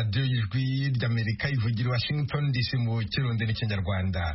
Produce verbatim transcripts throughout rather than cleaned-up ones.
radiyo y'ijwi ry'Amerika ivugira i Washington D C mu kirundi n'ikinyarwanda.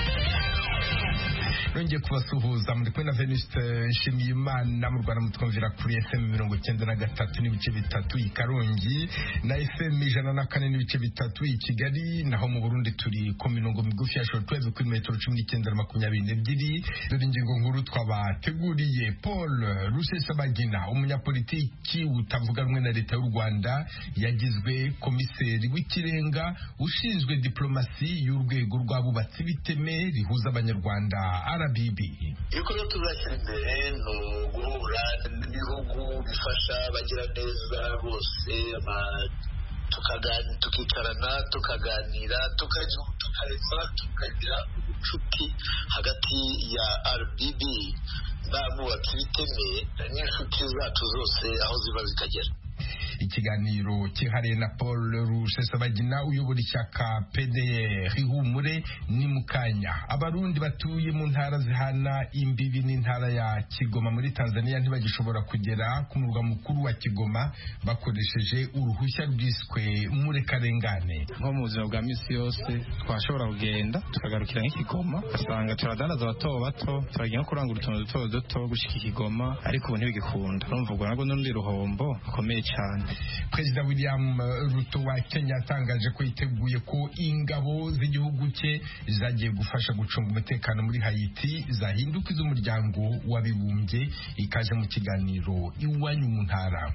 Nongeye kubasuhuza muri kumwe na Venuste Nshimiyimana mu Rwanda mutwumvira kuri F M mirongo icyenda na gatatu n'ibice bitatu i Karongi na F M ijana na kane n'ibice bitatu i Kigali, naho mu Burundi turi ku mirongo migufi ya shortwave kuri metero cumi n'icyenda na makumyabiri n'ebyiri. Dore ingingo nkuru twabateguriye. Paul Rusesabagina, umunyapolitiki utavuga rumwe na leta y'u Rwanda, yagizwe komiseri w'ikirenga ushinzwe diplomasi y'urwego rw'abubatsi b'iteme rihuza abanyarwanda R B B. Ibikorwa tuzashyira imbere ni uguhura n'ibihugu bifasha abagira neza bose, tukicarana tukaganira tukareka tukagira ubucuti hagati ya R B B n'abubatsi b'iteme n'inshuti zacu zose aho ziba zikagera. Ikiganiro cyihariye na Paul Rusesabagina uyobora ishyaka P D R Ihumure ni mukanya. Abarundi batuye mu ntara zihana imbibi n'intara ya Kigoma muri Tanzania ntibagishobora kugera ku murwa mukuru wa Kigoma bakoresheje uruhushya rwiswe murekarengane. Nko mu buzima bwa misi yose twashobora kugenda tukagarukira nk'Ikigoma, asanga turadandaza bato bato turagiye kurangura utuntu duto duto gushika Ikigoma, ariko ubu ntibigikunda. Urumva ubwo nabwo n'undi ruhombo rukomeye cyane. Perezida William Ruto wa Kenya yatangaje ko yiteguye ko ingabo z'igihugu cye zagiye gufasha gucunga umutekano muri Haiti zahinduka iz'umuryango w'abibumbye. Ikaje mu kiganiro iwanyu mu ntara.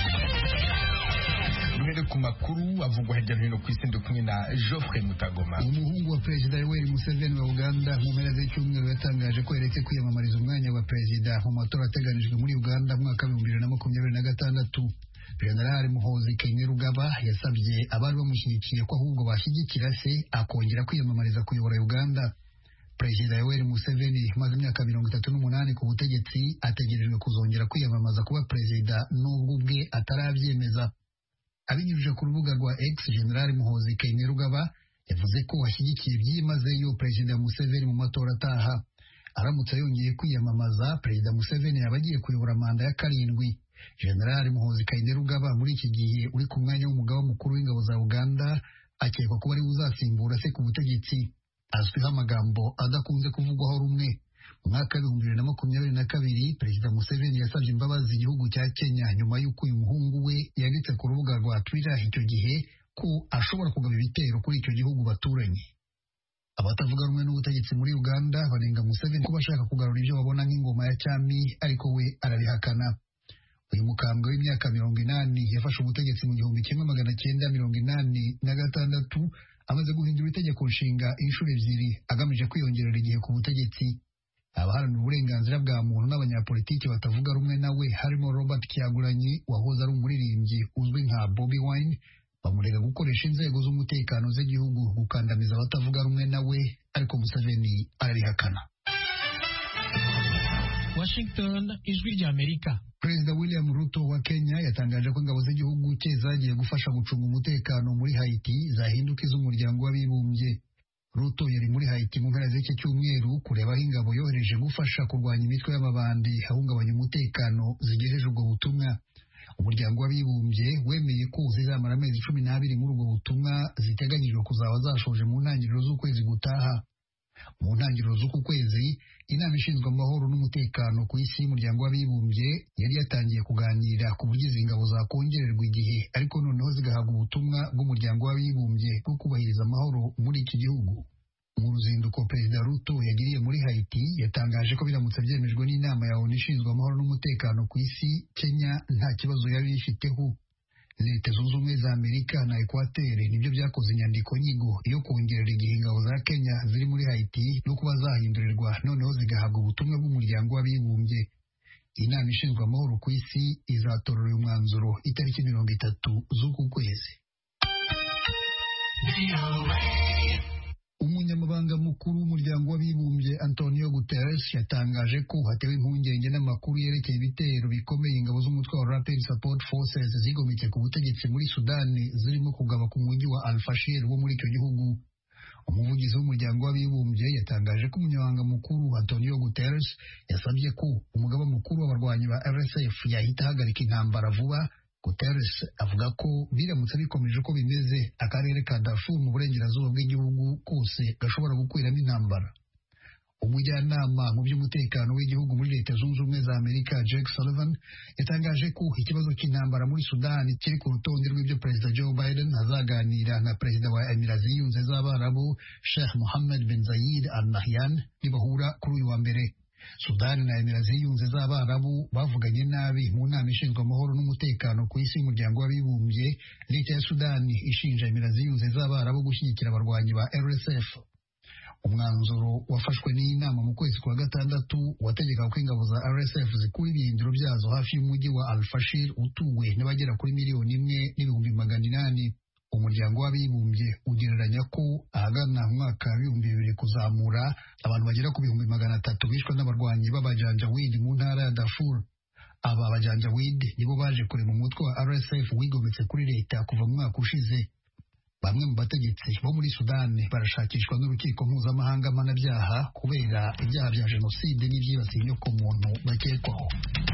Duhere ku makuru avugwa hirya no hino ku isi kumwe na Geoffrey Mutagoma. Umuhungu wa Perezida Yoweri Museveni wa Uganda mu mpera z'icyumweru yatangaje ko yaretse kwiyamamariza umwanya wa perezida mu matora ateganijwe muri Uganda mu mwaka w'ibihumbi bibiri na makumyabiri na gatandatu. Jenerali Muhoozi Kainerugaba yasabye abari bamushyigikiye ko ahubwo bashyigikira se akongera kwiyamamariza kuyobora Uganda. Perezida Yoweri Museveni umaze imyaka mirongo itatu n'umunani ku butegetsi ategerejwe kuzongera kwiyamamaza kuba perezida n'ubwo ubwe atarabyemeza. Abinyujije ku rubuga rwa X, Jenerali Muhoozi Kainerugaba yavuze ko ashyigikiye byimazeyo Perezida Museveni mu matora ataha. Aramutse yongeye kwiyamamaza, Perezida Museveni yaba agiye kuyobora manda ya karindwi. Jenerali Muhoozi Kainerugaba muri iki gihe uri ku mwanya w'umugaba mukuru w'ingabo za Uganda akekwa kuba ari uzasimbura se ku butegetsi. Azwiho amagambo adakunze kuvugwaho rumwe. Mu mwaka w'ibihumbi bibiri na makumyabiri na kabiri, Perezida Museveni yasabye imbabazi igihugu cya Kenya nyuma y'uko uyu muhungu we yanditse ku rubuga rwa Twitter icyo gihe ko ashobora kugaba ibitero kuri icyo gihugu baturanye. Abatavuga rumwe n'ubutegetsi muri Uganda banenga Museveni ko bashaka kugarura ibyo babona nk'ingoma ya cyami, ariko we arabihakana. Uyu mukambwe w'imyaka mirongo inani yafashe ubutegetsi mu gihumbi kimwe magana cyenda mirongo inani na gatandatu amaze guhindura itegeko nshinga inshuro ebyiri agamije kwiyongerera igihe ku butegetsi. Abaharanira uburenganzira bwa muntu n'abanyapolitiki batavuga rumwe nawe harimo Robert Kyagulanyi wahoze ari umuririmbyi uzwi nka Bobi Wine bamurega gukoresha inzego z'umutekano z'igihugu gukandamiza abatavuga rumwe nawe, ariko Museveni arabihakana. Washington, ijwi ry'Amerika. Perezida William Ruto wa Kenya yatangaje ko ingabo z'igihugu cye zagiye gufasha gucunga umutekano muri Haiti zahinduka iz'umuryango w'abibumbye. Ruto yari muri Haiti mu mpera z'iki cyumweru kureba aho ingabo yohereje gufasha kurwanya imitwe y'amabandi ahungabanya umutekano zigejeje ubwo butumwa. Umuryango w'abibumbye wemeye ko zizamara amezi cumi n'abiri muri ubwo butumwa ziteganyijwe kuzaba zashoje mu ntangiriro z'ukwezi gutaha. Mu ntangiriro z'uku kwezi, inama ishinzwe amahoro n'umutekano ku isi y'umuryango w'abibumbye yari yatangiye kuganira ku buryo izi ngabo zakongererwa igihe, ariko noneho zigahabwa ubutumwa bw'umuryango w'abibumbye bwo kubahiriza amahoro muri iki gihugu. Mu ruzinduko Perezida Ruto yagiriye muri Haiti yatangaje ko biramutse byemejwe n'inama ya O N U ishinzwe amahoro n'umutekano ku isi, Kenya nta kibazo yari ifiteho. Leta Zunze Ubumwe za Amerika na Equateur nibyo byakoze inyandiko nyigo yo kongerera igihe ingabo za Kenya ziri muri Haiti no kuba zahindurirwa noneho zigahabwa ubutumwa bw'umuryango w'abibumbye. Inama ishinzwe amahoro ku isi izatorera uyu mwanzuro itariki mirongo itatu z'uku kwezi. Umunyamabanga mukuru w'umuryango w'abibumbye Antonio Guterres yatangaje ko hatewe impungenge n'amakuru yerekeye ibitero bikomeye ingabo z'umutwe wa Rapid Support Forces zigometse ku butegetsi muri Sudani zirimo kugaba ku mujyi wa Al-Fashir wo muri icyo gihugu. Umuvugizi w'umuryango w'abibumbye yatangaje ko umunyamabanga mukuru Antonio Guterres yasabye ko umugaba mukuru w'abarwanyi ba R S F yahita ahagarika intambara vuba Guterres avuga ko biramutse bikomeje uko bimeze akarere ka Darfur mu burengerazuba bw'igihugu kose gashobora gukwiramo intambara. Umujyanama mu by'umutekano w'igihugu muri Leta Zunze Ubumwe za Amerika Jake Sullivan yatangaje ko ikibazo cy'intambara muri Sudani kiri ku rutonde rw'ibyo Perezida Joe Biden azaganira na Perezida wa Emirates Zunze z'Abarabu Sheikh Mohammed bin Zayed Al Nahyan nibahura kuri uyu wa mbere. Sudani na Emirates Zunze z'Abarabu bavuganye nabi mu nama ishinzwe amahoro n'umutekano ku isi y'umuryango w'abibumbye. Leta ya Sudani ishinja Emirates Zunze z'Abarabu gushyigikira abarwanyi ba R S F. Umwanzuro wafashwe n'iyi nama mu kwezi kwa gatandatu wategeka ko ingabo za R S F zikura ibirindiro byazo hafi y'umujyi wa Al-Fashir utuwe n'abagera kuri miliyoni imwe n'ibihumbi magana inani. Umuryango w'abibumbye ugereranya ko ahagana mu mwaka w'ibihumbi bibiri kuzamura abantu bagera ku bihumbi magana atatu bishwe n'abarwanyi b'abajanjawidi mu ntara ya Darfur. Aba bajanjawidi nibo baje kurema umutwe wa R S F wigometse kuri leta kuva mu mwaka ushize. Bamwe mu bategetsi bo muri Sudani barashakishwa n'urukiko mpuzamahanga mpanabyaha kubera ibyaha bya jenoside n'ibyibasiye inyokomuntu bakekwaho.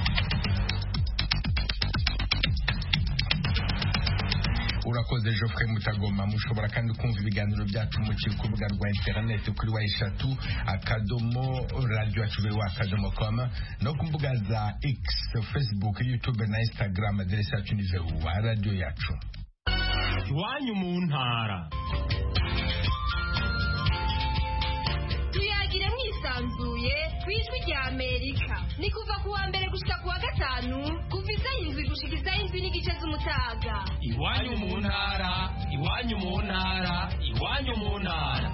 Urakoze Geoffrey Mutagoma. Mushobora kandi kumva ibiganiro byacu mu kibuga rwa internet kuri wa eshatu akadomo radio acubewa akadomo com no ku mbuga za X, Facebook, YouTube na Instagram. Aderesi yacu ni wa radio yacu. Iwanyu mu ntara. Tuyagire mwisanzuye kwijwi rya Amerika. Ni kuva ku wa mbere gushika ku wa gatanu kuva izayindwi gushika izayindwi n'igice z'umutaga. Iwanyu mu ntara, iwanyu mu ntara, iwanyu mu ntara.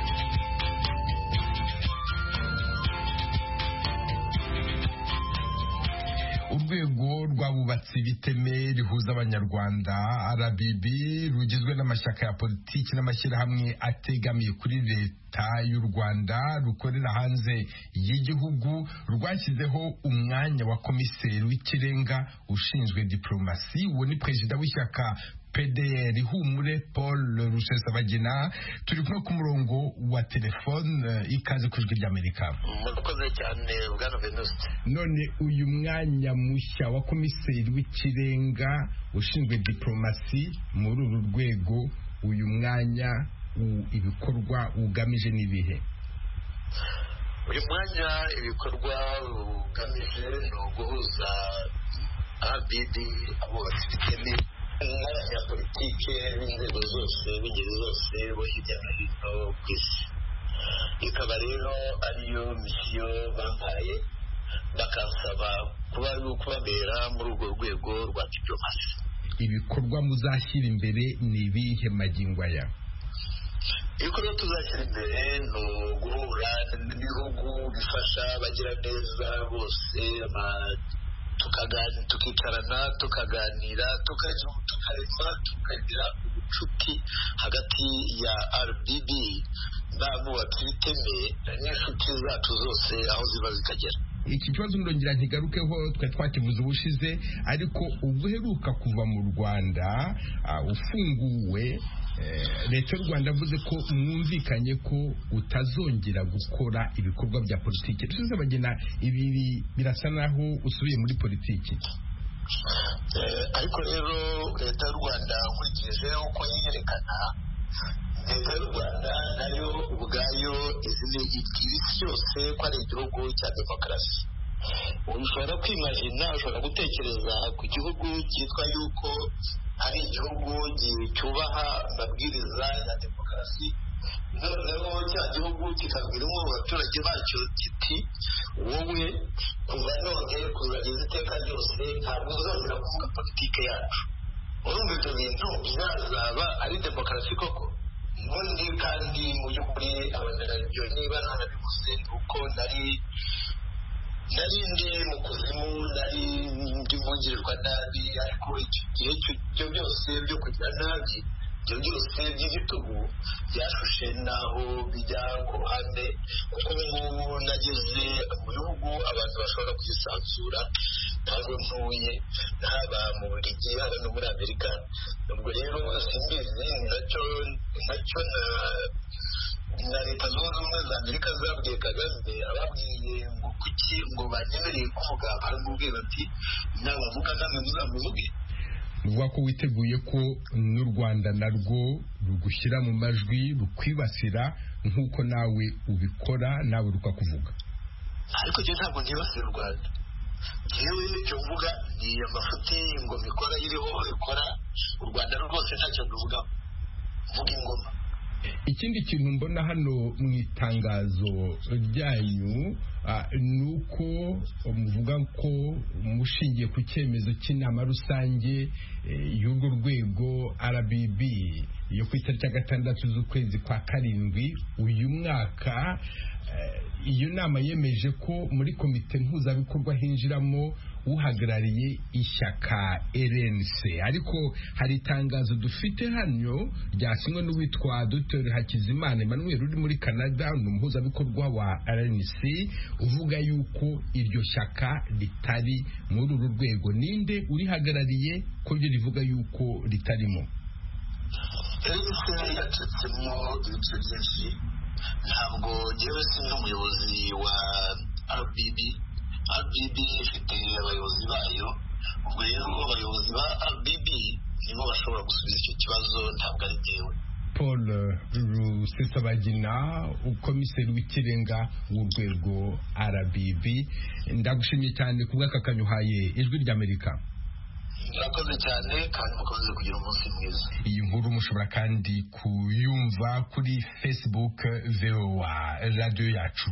Urwego rw'abubatsi biteme rihuza abanyarwanda R B B rugizwe n'amashyaka ya politiki n'amashyirahamwe ategamiye kuri leta y'u Rwanda rukorera hanze y'igihugu rwashyizeho umwanya wa komiseri w'ikirenga ushinzwe diplomasi. Uwo ni perezida w'ishyaka P D R Humure Paul Rusesabagina. Turi kumwe ku murongo wa telefone. Ikaze ku ijwi ry'Amerika. Murakoze cyane bwana Venuste. None uyu mwanya mushya wa komiseri w'ikirenga ushinzwe diplomasi muri uru rwego, uyu mwanya ibikorwa ugamije n'ibihe? Uyu mwanya ibikorwa ugamije ni uguhuza R B B abubatsi biteme n'abanyapolitike b'inzego zose b'ingeri zose bo hirya no hino ku isi. Ikaba rero ariyo misiyo bampaye bakansaba kuba kubabera muri urwo rwego rwa diplomasi. Ibikorwa muzashyira imbere ni ibihe magingo aya? Ibikorwa tuzashyira imbere ni uguhura n'ibihugu bifasha abagira neza bose, tukicarana tukaganira tukarema tukagira ubucuti hagati ya R B B n'abubatsi biteme n'inshuti zacu zose aho ziba zikagera. Iki kibazo ndongera ntigarukeho twe twakivuze ubushize, ariko ubwo uheruka kuva mu Rwanda uh, ufunguwe leta y'u Rwanda avuze ko mwumvikanye ko utazongera gukora ibikorwa bya politiki. Rusesabagina, ibi birasa naho usubiye muri politiki. Ariko rero leta y'u Rwanda nkurikije uko yiyerekana, leta y'u Rwanda nayo ubwayo izindi isi yose ko ari igihugu cya demokarasi. Ushobora kwimagina, ushobora gutekereza ku gihugu cyitwa yuko ari igihugu cyubaha amabwiriza ya demokarasi, noneho cya gihugu kikabwira umwe mu baturage bacyo kiti wowe kuva none kuzageza iteka ryose ntabwo uzongera kuvuga politike yacu. Urumva ibyo bintu bizazaba ari demokarasi koko? Ubundi kandi mu by'ukuri abanarabyo niba narabivuze uko nari nari ndi mu kuzimu, nari ndi mungirirwa nabi, ariko igihe cyo byose byo kugira nabi, ibyo byose by'igitugu byashushe naho bijya ku ruhande, kuko ngubu nageze mu bihugu abantu bashobora kwisanzura, ntabwo ntuye haba mu Bubiligi haba no muri Amerika. Ubwo rero simbizi nacyo nacyo na na leta zunze ubumwe za Amerika zabwiye Kagame, ababwiye ngo kuki ngo banyemereye kuvuga, baramubwira bati nawe muvuga namwe muzamuvuge. uvuga ko witeguye ko n'u Rwanda narwo rugushyira mu majwi rukwibasira nk'uko nawe ubikora nawe rukakuvuga. Ariko je ntabwo ntibasira u Rwanda, jewe icyo mvuga ni amafuti ingoma ikora iriho ikora, u Rwanda rwose ntacyo ruvuga, mvuga ingoma. Ikindi kintu mbona hano mu itangazo ryanyu nuko muvuga ko mushingiye ku cyemezo cy'inama rusange y'urwo rwego R B B yo ku itariki ya gatandatu z'ukwezi kwa karindwi uyu mwaka. Iyo nama yemeje ko muri komite mpuzabikorwa hinjiramo uhagarariye ishyaka R N C, ariko hari itangazo dufite hano ryasinywe n'uwitwa Doctor Hakizimana Emmanuel uri muri Canada, ni umuhuzabikorwa wa R N C, uvuga yuko iryo shyaka ritari muri uru rwego. Ninde urihagarariye ko byo rivuga yuko ritarimo? R N C yacitsemo ibice byinshi, ntabwo njyewe si n'umuyobozi wa R B B. R B B ifite abayobozi bayo, ubwo rero abayobozi ba R B B nibo bashobora gusubiza icyo kibazo, ntabwo ari njyewe. Paul Rusesabagina, ukomiseri w'ikirenga w'urwego R B B, ndagushimiye cyane ku bw'akakanyu uhaye Ijwi ry'Amerika. Murakoze cyane kandi mukomeze kugira umunsi mwiza. Iyi nkuru mushobora kandi kuyumva kuri Facebook V O A Radio Yacu.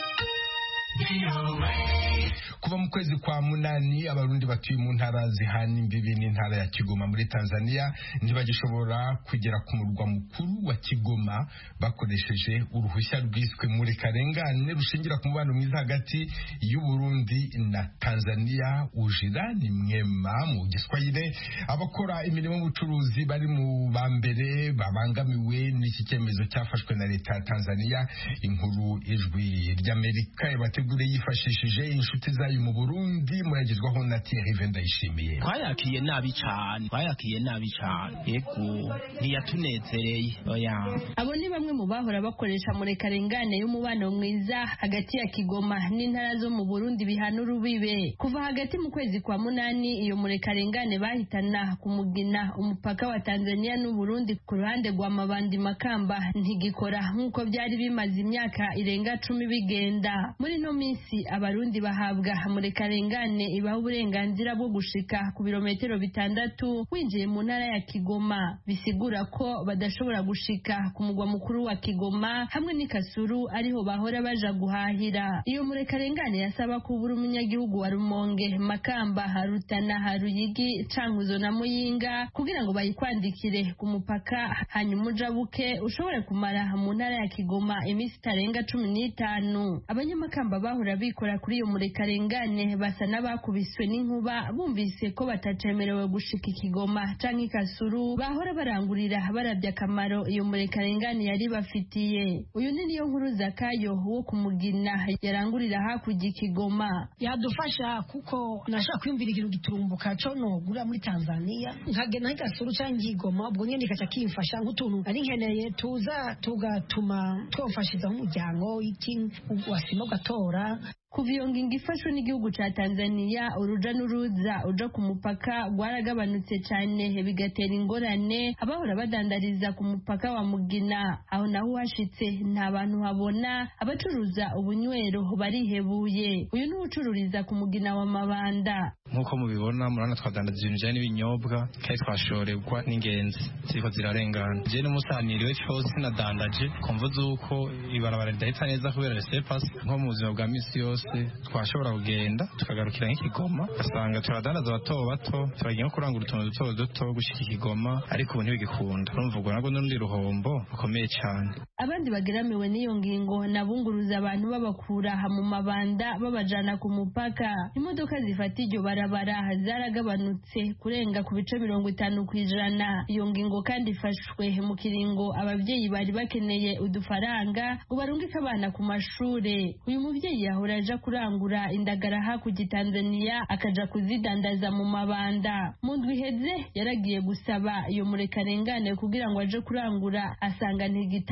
Kuva mu kwezi kwa munani abarundi batuye mu ntara zihana imbibi n'intara ya Kigoma muri Tanzania ntibagishobora kugera ku murwa mukuru wa Kigoma bakoresheje uruhushya rwiswe muri karengane rushingira ku mubano mwiza hagati y'u Burundi na Tanzania. Ujira ni mwema mu Giswahili. Abakora imirimo y'ubucuruzi bari mu bambere babangamiwe n'iki cyemezo cyafashwe na leta ya Tanzania. Inkuru Ijwi ry'Amerika yabategure yifashishije inshuti zayo mu Burundi, muragezwaho na Thierry Vendayishimiye. Twayakiye nabi cyane, twayakiye nabi cyane, yego ntiyatunezereye. Oya, abo ni bamwe mu bahora bakoresha muri karengane y'umubano mwiza hagati ya Kigoma n'intara zo mu Burundi bihana urubibe. Kuva hagati mu kwezi kwa munani iyo muri karengane bahitana ku Mugina, umupaka wa Tanzania n'u Burundi ku ruhande rwa Mabandi Makamba, ntigikora nk'uko byari bimaze imyaka irenga cumi bigenda. Muri no minsi abarundi bahabwa muri karengane ibaho uburenganzira bwo gushika ku birometero bitandatu winjiye mu ntara ya Kigoma, bisigura ko badashobora gushika ku mugwa mukuru wa Kigoma hamwe n'Ikasuru ariho bahora baja guhahira. Iyo muri karengane yasaba ko buri umunyagihugu wa Rumonge, Makamba, Harutana, Haruyigi, Cankuzo na Muyinga kugira ngo bayikwandikire ku mupaka, hanyuma ujabuke ushobore kumara mu ntara ya Kigoma iminsi itarenga cumi n'itanu. Abanyamakamba bahora bikora kuri iyo muri karengane basa n'abakubiswe n'inkuba bumvise ko batacemerewe gushika Kigoma canke Ikasuru, bahora barangurira barabya akamaro iyo muri karengane yari bafitiye. Uyu ni niyo nkuru Zakayo wo kumugina yarangurira hakurya Kigoma. Yadufasha kuko nashaka kwiyumvira ikintu giturumbuka cyo no gura muri Tanzania nkagena Ikasuru canke Kigoma, ubwo nyene kaca kimfasha nk'utuntu ari nkeneye tuza tugatuma twofashiza umuryango iki wasima gatora. Kuva iyo ngingo ifashwe n'igihugu ca Tanzania, uruja n'uruza uja ku mupaka rwaragabanutse cyane bigatera ingorane abahora badandariza ku mupaka wa Mugina. Aho naho hashitse nta bantu habona, abacuruza ubunywero barihebuye. Uyu ni ucururiza ku Mugina wa Mabanda. Nkuko mubibona murana twadandaza ibintu bijanye n'ibinyobwa kandi twashorerwa n'ingenzi ziriko zirarengana. Je n'umusaniriwe cyose nadandaje kumvuza uko ibarabara ridahita neza kubera resepas. Nko mu buzima bwa misi yose twashobora kugenda tukagarukira nk'Ikigoma, asanga turadandaza bato bato turagiye kurangura utuntu duto duto gushika Ikigoma, ariko ubu ntibigikunda. Urumva ubwo nabwo n'urundi ruhombo rukomeye cyane. Abandi bageramiwe n'iyo ngingo nabunguruza abantu babakura mu Mabanda babajana ku mupaka. Imodoka zifata iryo barabara zaragabanutse kurenga ku bice mirongo itanu kw'ijana. Iyo ngingo kandi ifashwe mu kiringo ababyeyi bari bakeneye udufaranga ngo barungike abana ku mashure. Uyu mubyeyi yahora aja kurangura indagara hakurya Tanzania akaja kuzidandaza mu Mabanda. Mu ndwi iheze yaragiye gusaba iyo muri karengane kugira ngo aje kurangura, asanga ntigitangwa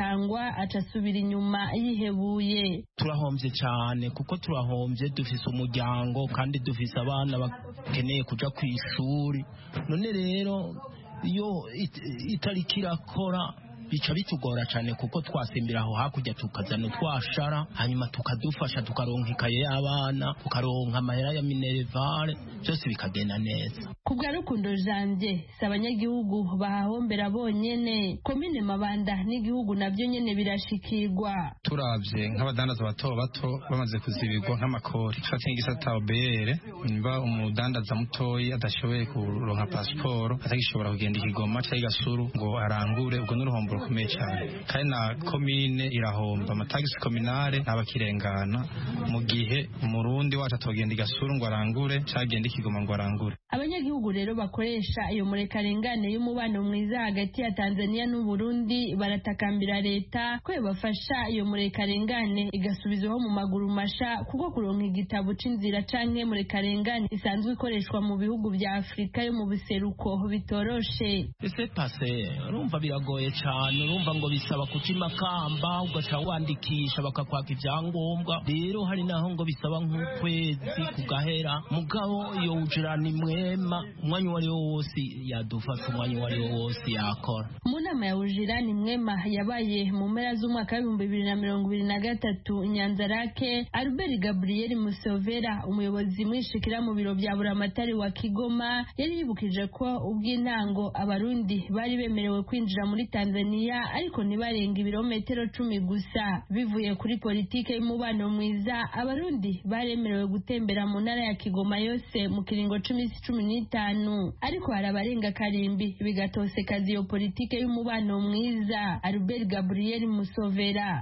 gikorwa acasubira inyuma yihebuye. Turahombye cyane kuko turahombye, dufise umuryango kandi dufise abana bakeneye kuja ku ishuri. None rero iyo it, itariki irakora bica bitugora cyane kuko twasimbira aho hakurya tukazana twashara, hanyuma tukadufasha tukaronka ikaye y'abana, tukaronka amahera ya minerevare, byose bikagenda neza. Kubwa Rukundo Janvier, sabanyagihugu bahahombera bonyene, komine Mabanda n'igihugu navyo nyene birashikirwa. Turavye nk'abadandaza bato bato bamaze kuzibirwa nk'amakori, twatse igisata obere, nimba umudandaza mutoyi adashoboye kuronka passport atagishobora kugenda ikigoma cyangwa Gasuru ngo arangure, ubwo n'uruhombo rukomeye cyane. Kandi na komine irahomba, amatagisi kominale ntabakirengana, mu gihe umurundi wacu atogenda igasuru ngo arangure cyagenda ikigoma ngo arangure. Abanyagihugu rero bakoresha iyo murekarengane y'umubano mwiza hagati ya Tanzania n'u Burundi baratakambira leta ko yabafasha iyo murekarengane igasubizwaho mu maguru masha, kuko kuronka igitabo c'inzira canke murekarengane isanzwe ikoreshwa mu bihugu vya Afrika yo mu biseruko bitoroshe. Ese pase urumva biragoye cyane, urumva ngo bisaba kutima kamba ugaca wandikisha bakakwaka ivyangombwa, rero hari naho ngo bisaba nk'ukwezi kugahera, mugabo iyo ujirana imwema umwanya wari wose yadufasha, umwanya wari wose yakora. Mu nama ya ujirani mwema yabaye mu mpera z'umwaka w'ibihumbi bibiri na mirongo ibiri na gatatu Nyanzarake, Albert Gabriel Musovera umuyobozi mwishikira mu biro vya Buramatari wa Kigoma yari yibukije ko ubw'intango abarundi bari bemerewe kwinjira muri Tanzania ariko ntibarenga ibirometero cumi gusa. Bivuye kuri politike y'umubano mwiza, abarundi baremerewe gutembera mu ntara ya Kigoma yose mu kiringo c'imisi cumi n'itanu, ariko hari abarenga karimbi bigatosekaza iyo politike y'umubano mwiza. Albert Gabriel Musovera: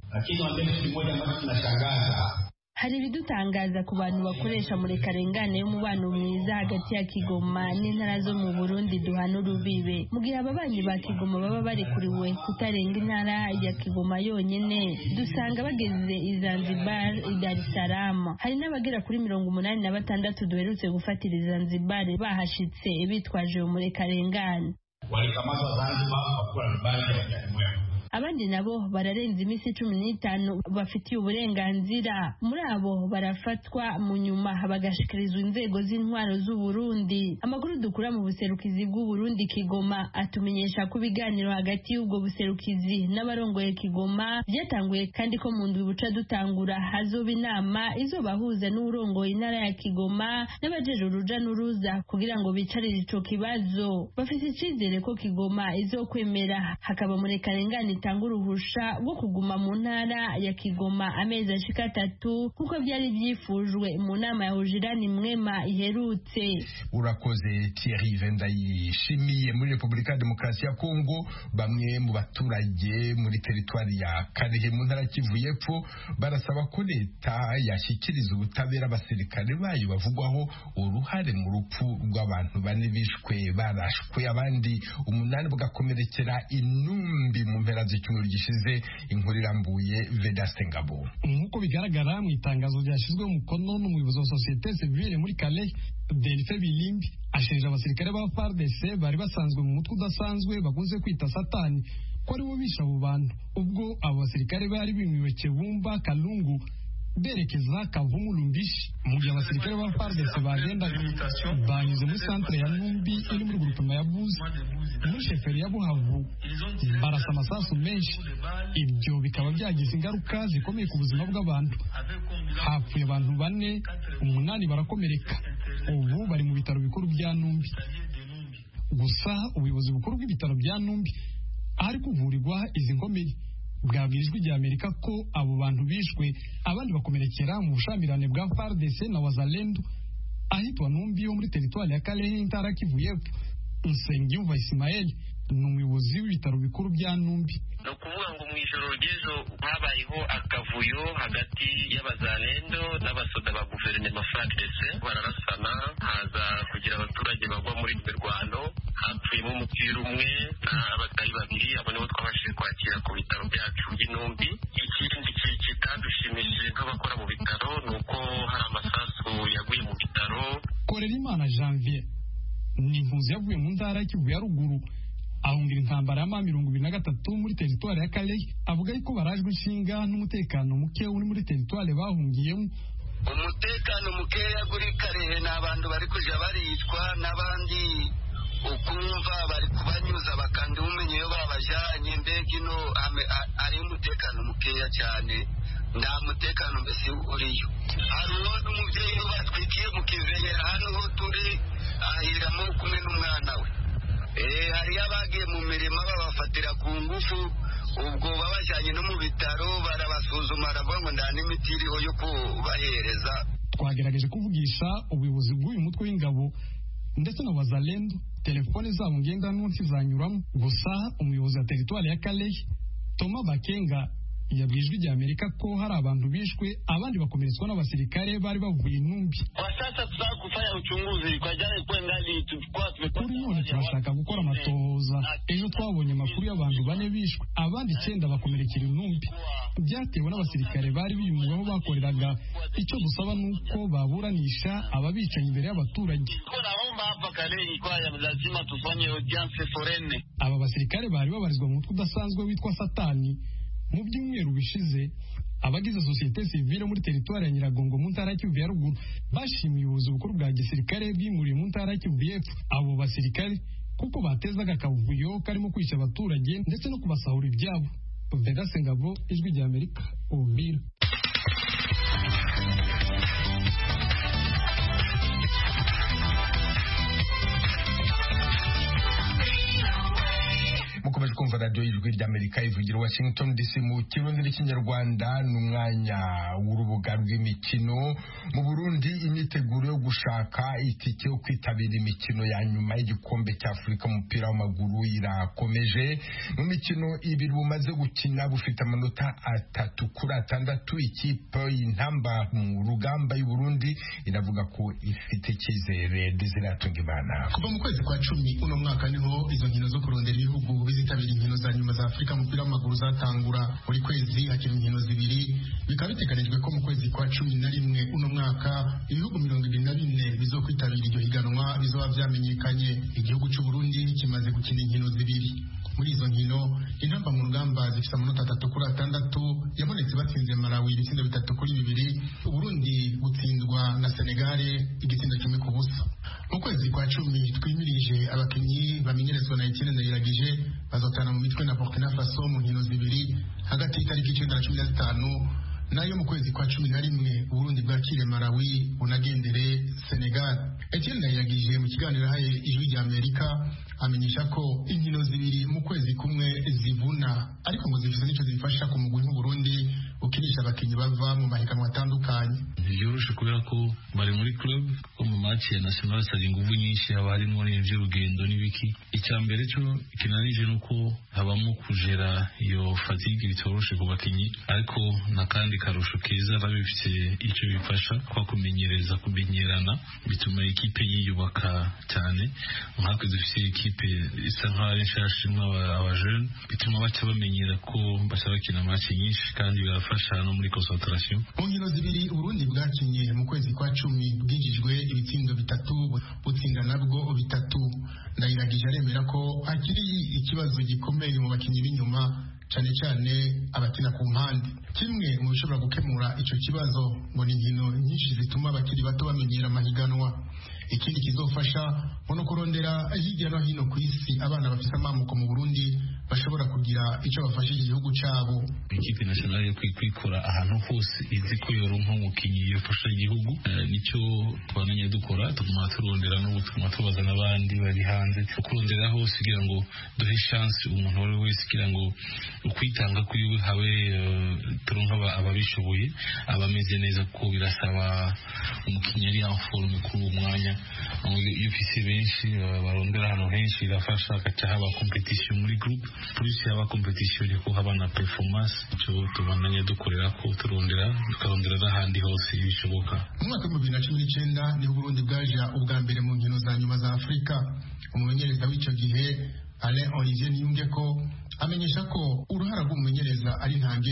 hari ibidutangaza ku bantu bakoresha murekarengane y'umubano mwiza hagati ya Kigoma n'intara zo mu Burundi duhana urubibe, mu gihe ababanyi ba Kigoma baba barekuriwe kutarenga intara ya Kigoma yonyene, dusanga bageze i Zanzibar, i Dar es Salaam. Hari n'abagera kuri mirongo umunani na batandatu duherutse gufatira i Zanzibar bahashitse bitwaje umurekarengane. Walikamatwa Zanzibar wakula vibali vya Jamhuri. Abandi nabo bararenza imisi cumi n'itanu bafitiye uburenganzira. Muri abo barafatwa mu nyuma bagashikirizwa inzego z'intwaro z'u Burundi. Amakuru dukura mu buserukizi bw'u Burundi Kigoma atumenyesha ko ibiganiro hagati y'ubwo buserukizi n'abarongoye Kigoma byatanguye, kandi ko mu ndwi buca dutangura hazoba inama izobahuza n'urongoye intara ya Kigoma n'abajeje uruja n'uruza kugira ngo bicarire ico kibazo. Bafise icizere ko Kigoma izokwemera hakaba murekarengane itanga uruhusha rwo kuguma mu ntara ya Kigoma amezi ashika atatu kuko byari byifujwe mu nama ya ujirani mwema iherutse. Urakoze Thierry Vendayishimiye. Muri Republika ya Demokarasi ya Kongo, bamwe mu baturage muri teritwari ya Karehe mu ntara Kivu y'Epfo barasaba ko leta yashyikiriza ubutabera abasirikare bayo bavugwaho uruhare mu rupfu rw'abantu bane bishwe barashwe, abandi umunani bagakomerekera inumbi mu mpera z'icyumweru gishize. Inkuru irambuye Vedaste Ngabo. Nk'uko bigaragara mu itangazo ryashyizweho umukono n'umuyobozi wa sosiyete sivile muri Kale, Delphin Bilimbi ashinja abasirikare ba F A R D C bari basanzwe mu mutwe udasanzwe bakunze kwita Satani ko ari bo bisha abo bantu, ubwo abo basirikare bari bimiwe Kibumba Kalungu berekeza Kavumu Lumbishi. Mu gihe abasirikare ba F A R D C bagenda banyuze muri centre ya Numbi iri muri grupema ya Buzi muri sheferi ya Buhavu barasa amasasu menshi. Ibyo bikaba byagize ingaruka zikomeye ku buzima bw'abantu. Hapfuye abantu bane, umunani barakomereka. Ubu bari mu bitaro bikuru bya Numbi. Gusa ubuyobozi bukuru bw'ibitaro bya Numbi ahari kuvurirwa izi nkomeri bwabwirijwe rya Amerika ko abo bantu bishwe, abandi bakomerekera mu bushamirane bwa F A R D C na Wazalendo ahitwa Numbi yo muri teritwari ya Kalehe intara Kivu y'Epfo. Nsengiyumva Ismael ni umuyobozi w'ibitaro bikuru bya Numbi. No kuvuga ngo mu ijoro ry'ejo habayeho akavuyo hagati y'abazalendo n'abasoda ba guverinoma F A R D C, bararasana haza kugira abaturage bagwa muri mirwano, hapfuyemo umupira umwe n'abatari babiri, abo nibo twabashije kwakira ku bitaro byacu by'Inumbi. Ikindi kitadushimishije nk'abakora mu bitaro ni uko hari amasasu yaguye mu bitaro. Korerimana Janvier ni impunzi yavuye mu ntara y'Kivu ya ruguru, ahungira intambara ya ma mirongo ibiri na gatatu muri teritwari ya Calais avuga yuko barajwe inshinga n'umutekano muke uri muri teritwari bahungiyemo. Umutekano mukeya kuri Calais n'abantu bari kuja baricwa n'abandi ukumva bari kubanyuza bakandi umenye yo babajanye mbega ino ari umutekano mukeya cyane nta mutekano mbese uriyo. Hariho n'umubyeyi batwikiye mu kizeye hano ho turi ahiramo kumwe n'umwana we. Eh hari abagiye mu mirima babafatira ku ngufu ubwo babajanye no mu bitaro barabasuzuma aravuga ngo nda n'imiti iriho yo kubahereza. Twagerageje kuvugisha ubuyobozi bw'uyu mutwe w'ingabo ndetse na wazalendo, telefone zabo ngendanwa ntizanyuramo. Gusa umuyobozi wa teritwari ya Calais Thomas Bakenga yabwijwe rya Amerika ko hari abantu bishwe abandi bakomeretswa n'abasirikare bari bavuye Numbi. Kwa sasa tutaka kufanya uchunguzi kwa jana kwengali tukwa kuri none turashaka gukora amatohoza. Ejo twabonye amakuru y'abantu bane bishwe abandi icyenda bakomerekera Numbi, byatewe n'abasirikare bari biyumva aho bakoreraga. Icyo dusaba nuko baburanisha ababicanyi imbere y'abaturage. Aba basirikare bari babarizwa mu mutwe udasanzwe witwa Satani. Mu byumweru bishize abagize sosiyete sivile muri teritwari ya Nyiragongo mu ntara ya Kivu ya ruguru bashimiye ubuyobozi bukuru bwa gisirikare bwimuriye mu ntara ya Kivu y'epfo abo basirikare kuko batezaga akavuyo karimo kwica abaturage ndetse no kubasahura ibyabo. Vedaste Ngabo, Ijwi rya Amerika, Uvira. mukomeje kumva radio y'Ijwi ry'Amerika ivugira Washington D C mu kirundi n'ikinyarwanda. N'umwanya w'urubuga rw'imikino. Mu Burundi imyiteguro yo gushaka itike yo kwitabira imikino ya nyuma y'igikombe cya Afurika umupira w'amaguru irakomeje. Mu mikino ibiri bumaze gukina bufite amanota atatu kuri atandatu. Ikipe y'Intamba mu rugamba y'u Burundi iravuga ko ifite icyizere Desiratunga Imana. Kuva mu kwezi kwa cumi uno mwaka niho izo nkino zo kurondera ibihugu bizitabira inkino za nyuma za Afurika umupira w'amaguru zatangura. Buri kwezi hakiri inkino zibiri, bikaba biteganijwe ko mu kwezi kwa cumi na rimwe uno mwaka ibihugu mirongo ibiri na bine bizokwitabira iryo higanwa bizoba vyamenyekanye. Igihugu cy'u Burundi kimaze gukina inkino zibiri. Muri izo nkino Intamba mu rugamba zifite amanota atatu kuri atandatu, yabonetse batsinze Malawi ibitsindo bitatu kuri bibiri. Uburundi butsindwa na Senegal igitsindo kimwe ku busa. Mu kwezi kwa cumi twimirije abakinyi bamenyerezwa na Etienne Ndayiragije bazotana mu mitwe na Burkina Faso mu nkino zibiri hagati y'itariki icenda na cumi na zitanu. Nayo mu kwezi kwa cumi na rimwe Burundi bwakire Malawi bunagendere Senegal. Etienne Ndayiragije mu kiganiro haye Ijwi rya Amerika amenyesha ko inkino zibiri mu kwezi kumwe zivuna, ariko ngo zifite n'icyo zifasha ku mugwi w'u Burundi ukinisha abakinyi bava mu mahiganwa atandukanye. Byoroshe kubera ko bari muri club ko mu match ya national sari inguvu nyinshi haba harimo n'ivyo rugendo n'ibiki. Icya mbere cyo kinanije nuko habamo kujera iyo fatigue bitoroshe ku bakinyi, ariko nakandi karusho keza babifite icyo bifasha kwa kumenyereza kumenyerana, bituma ikipe yiyubaka cyane. Nk'ako dufite ikipe isa nk'aho nshasha nk'abajene, bituma baca bamenyera ko bashaka kina match nyinshi kandi birafasha no muri concentration. Mu nkino zibiri Burundi bwakinye mu kwezi kwa cumi bwinjijwe ibitsindo bitatu butsinda nabwo bitatu. Ndayiragije aremera ko hakiri ikibazo gikomeye mu bakinyi b'inyuma cyane cyane abakina ku mpande. Kimwe mu bishobora gukemura icyo kibazo ngo ni inkino nyinshi zituma abakiri bato bamenyera amahiganwa. Ikindi kizofasha no kurondera hirya no hino ku isi abana bafite amamuko mu Burundi bashobora kugira icyo bafashije igihugu cyabo. Ikipe nationale yo kwikora ahantu hose izi ko yoronka umukinyi yofasha igihugu, nicyo twananye dukora. Tuguma turondera n'ubutuma tubaza n'abandi bari hanze kurondera hose kugira ngo duhe chance umuntu wari wese kugira ngo ukwitanga kuri we habe turonka ababishoboye abameze neza, ko birasaba umukinyi ari en forme kuri umwanya. Iyo ufise benshi barondera hano henshi birafasha, gaca haba competition muri group, plus haba competition ko haba na performance. Cyo tubandanye dukorera ko turondera tukarondera n'ahandi hose bishoboka. Mu mwaka wa bibiri na cumi n'icyenda niho Burundi bwaje ubwa mbere mu nkino za nyuma za Afurika. Umumenyereza w'icyo gihe Alain Olivier Niyungeko amenyesha ko uruhara rw'umumenyereza ari ntangere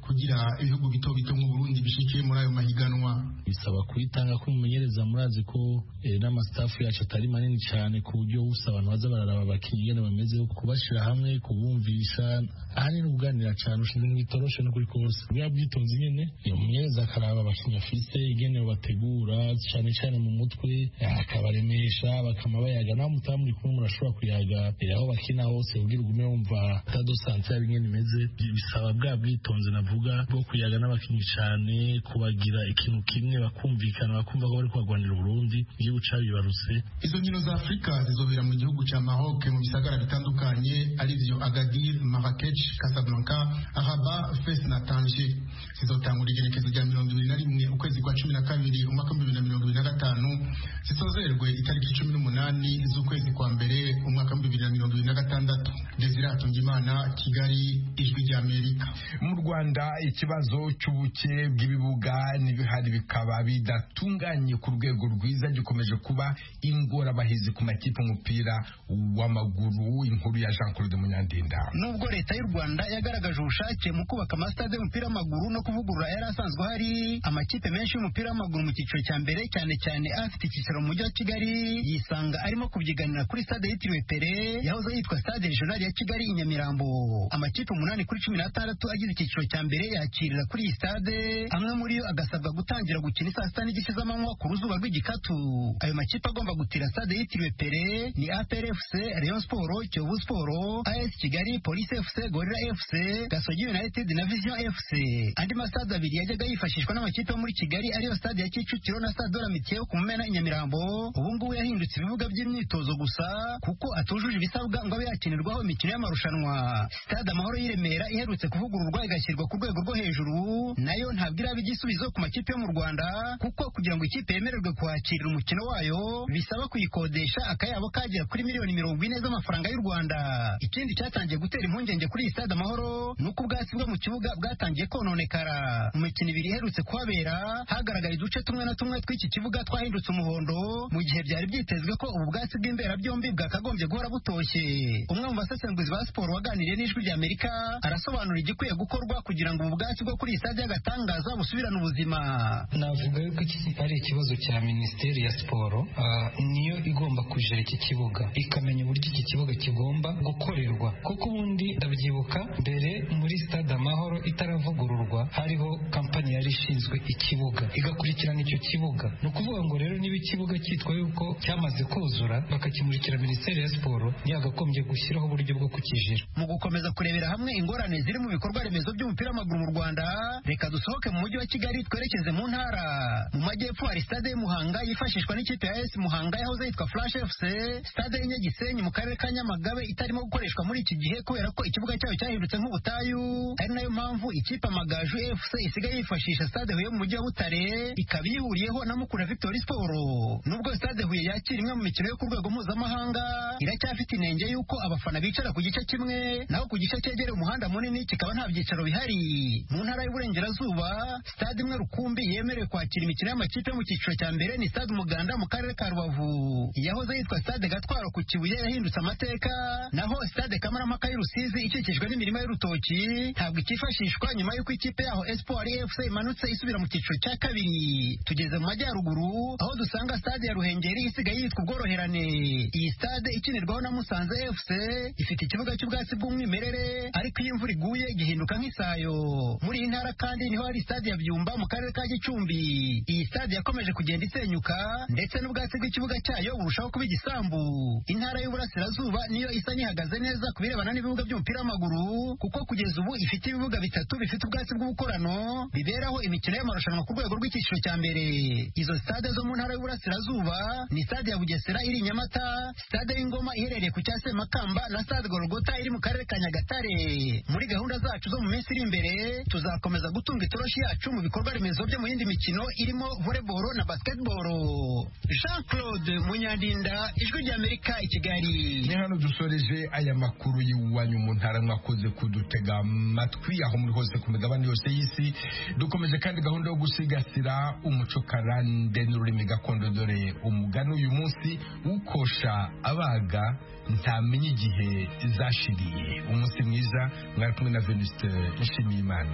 kugira ibihugu bito bito nk'u Burundi bishikiye muri ayo mahiganwa. Bisaba kuyitanga ko umumenyereza murazi ko eh, n'amastafu yacu atari manini cyane ku buryo usaba abantu baza bararaba abakinnyi ingene bameze, kubashira hamwe, kubumvisha ahanini uganira cyane ushinzwe n'ibitoroshe no kuri kose biba byitonze nyene iyo mumenyereza akaraba abakinnyi afise ingene bategura cyane cyane mu mutwe akabaremesha bakama bayaga naho mutaba muri kumwe murashobora kuyaga aho bakina hose kugira ugume wumva tado santé ari ingene imeze. Bisaba bwa bwitonze navuga bwo kuyaga n'abakinnyi cyane, kubagira ikintu kimwe bakumvikana bakumva ko bari kubagwanira Burundi igihugu cabibarutse. Izo nkino za Afrika zizobera mu gihugu ca Maroc mu bisagara bitandukanye arivyo Agadir, Marrakech, Casablanca, Rabat, Fes na Tanger. Zizotangura igenekezo rya mirongo ibiri na rimwe ukwezi kwa cumi na kabiri umwaka w'ibihumbi bibiri na mirongo ibiri na gatanu, zisozerwe itariki cumi n'umunani z'ukwezi kwa mbere umwaka w'ibihumbi bibiri na mirongo ibiri na gatandatu. Desire Hatungimana, Kigali, Ijwi rya Amerika. Mu Rwanda ikibazo cy'ubuke bw'ibibuga n'ibihari bikaba bidatunganye ku rwego rwiza gikomeje kuba ingorabahizi ku makipe umupira w'amaguru. Inkuru ya Jean Claude Munyandinda. Nubwo leta y'u Rwanda yagaragaje ubushake mu kubaka amasitade y'umupira w'amaguru no kuvugurura yari asanzwe hari, amakipe menshi y'umupira w'amaguru mu cyiciro cya mbere cyane cyane afite icyicaro mu mujyi wa Kigali yisanga arimo kubyiganira kuri stade yitiriwe Pele yahoze yitwa stade regional ya Kigali i Nyamirambo. Amakipe umunani kuri cumi n'atandatu agize icyiciro cya mbere yakirira kuri iyi stade, amwe muri yo agasabwa gutangira gukina saa sita n'igice z'amanywa ku ruzuba rw'igikatu. Ayo makipe agomba gutira stade yitiriwe Pele ni A P R F C, Rayon Sport, Kiyovu Sport, A S Kigali, Police F C, Gorilla F C, Gasogi United na Vision F C. Andi masitade abiri yajyaga yifashishwa n'amakipe yo muri Kigali ariyo stade ya Kicukiro na stade Olamitiye yo ku Mumena i Nyamirambo, ubu ngubu yahindutse ibibuga by'imyitozo gusa kuko atujuje ibisabwa ngo abe yakinirwaho imikino y'amarushanwa. Stade Amahoro y'i Remera iherutse kuvugururwa igashyirwa ku rwego rwo hejuru, nayo ntabwo iraba igisubizo ku makipe yo mu Rwanda kuko kugira ngo ikipe yemererwe kuhakirira umukino wayo bisaba kuyikodesha akayabo kagera kuri miliyoni mirongo ine z'amafaranga y'u Rwanda. Ikindi cyatangiye gutera impungenge kuri iyi Stade Amahoro nuko ubwatsi bwo mu kibuga bwatangiye kononekara. Mu mikino ibiri iherutse kuhabera hagaragaye uduce tumwe na tumwe tw'iki kibuga twahindutse umuhondo mu gihe byari byitezwe ko ubu bwatsi bw'imbera byombi bwakagombye guhora butoshye. Umwe mu basesenguzi ba siporo waganiriye n'Ijwi rya Amerika arasobanura igikwiye gukorwa kugira ngo ubu bwatsi bwo kuri iyi stade y'agatangaza busubirane ubuzima. Navuga yuko iki ari ikibazo cya Minisiteri ya Siporo, uh, niyo igomba kujera iki kibuga ikamenya uburyo iki kibuga kigomba gukorerwa, kuko ubundi ndabyibuka mbere muri Stade Amahoro itaravugururwa hariho kampani yari ishinzwe ikibuga igakurikirana icyo kibuga. Ni ukuvuga ngo rero niba ikibuga cyitwa yuko cyamaze kuzura bakakimurikira Minisiteri ya Siporo, ntiyagakombye gushyiraho uburyo bwo kukijira. Mu gukomeza kurebera hamwe ingorane ziri mu bikorwa remezo by'umupira w'amaguru mu Rwanda, reka dusohoke mu mujyi wa Kigali twerekeze mu ntara. Mu majyepfo hari stade y'Umuhanga yifashishwa n'ikipe ya A S Muhanga yahoze yitwa Flash F C, stade y'Inyagisenyi mu karere ka Nyamagabe itarimo gukoreshwa muri iki gihe kubera ko ikibuga cyayo cyahindutse nk'ubutayu, ari nayo mpamvu ikipe Amagaju F C isigaye yifashisha stade Huye mu mujyi wa Butare, ikaba yihuriyeho na Mukura Victory Sport. Nubwo stade Huye yakira imwe mu mikino yo ku rwego mpuzamahanga, iracyafite inenge y'uko abafana bicara ku gice kimwe naho ku gice cyegereye umuhanda munini kikaba nta byicaro bihari. Mu ntara y'Uburengerazuba stade imwe rukumbi yemerewe kwakira imikino y'amakipe mu cyiciro cya mbere ni stade Umuganda mu karere ka Rubavu, yahoze yitwa stade Gatwaro ku Kibuye yahindutse amateka, naho stade Kamarampaka y'I Rusizi ikikijwe n'imirima y'urutoki ntabwo ikifashishwa nyuma y'uko ikipe yaho Espoir F C imanutse isubira mu cyiciro cya kabiri. Tugeze mu majyaruguru aho dusanga stade ya Ruhengeri isigaye yitwa Ubworoherane. Iyi stade ikinirwaho na Musanze F C ifite ikibuga cy'ubwatsi bw'umwimerere, ariko iyo imvura iguye gihinduka nk'isayo. Muri iyi ntara kandi niho hari stade ya Byumba mu karere ka Gicumbi. Iyi stade yakomeje kugenda isenyuka ndetse n'ubwatsi bw'ikibuga cyayo burushaho kuba igisambu. Intara y'Uburasirazuba niyo isa n'ihagaze neza ku birebana n'ibibuga by'umupira w'amaguru kuko kugeza ubu ifite ibibuga bitatu bifite ubwatsi bw'ubukorano biberaho imikino y'amarushanwa ku rwego rw'icyiciro cya mbere. Izo stade zo mu ntara y'Uburasirazuba ni stade ya Bugesera iri i Nyamata, stade y'Ingoma iherereye ku Cyase Makamba na stade Golgota iri mu karere ka Nyagatare. Muri gahunda zacu zo mu minsi iri imbere tuzakomeza gutunga itoroshi yacu mu bikorwa remezo byo mu yindi mikino irimo volleyball na basketball. Jean Claude Munyandinda, Ijwi rya Amerika i Kigali. Ni hano dusoreje aya makuru y'iwanyu mu ntara, mwakoze kudutega amatwi aho muri hose ku migabane yose y'isi. Dukomeje kandi gahunda yo gusigasira umuco karande n'ururimi gakondo, dore umugani uyu munsi ukosha abaga ntamenye igihe zashiriye. Umunsi mwiza, mwari kumwe na Venuste Nshimiyimana.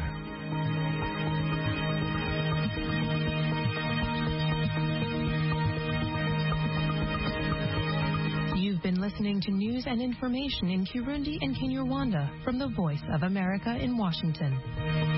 You've been listening to news and information in Kirundi and Kinyarwanda from the Voice of America in Washington.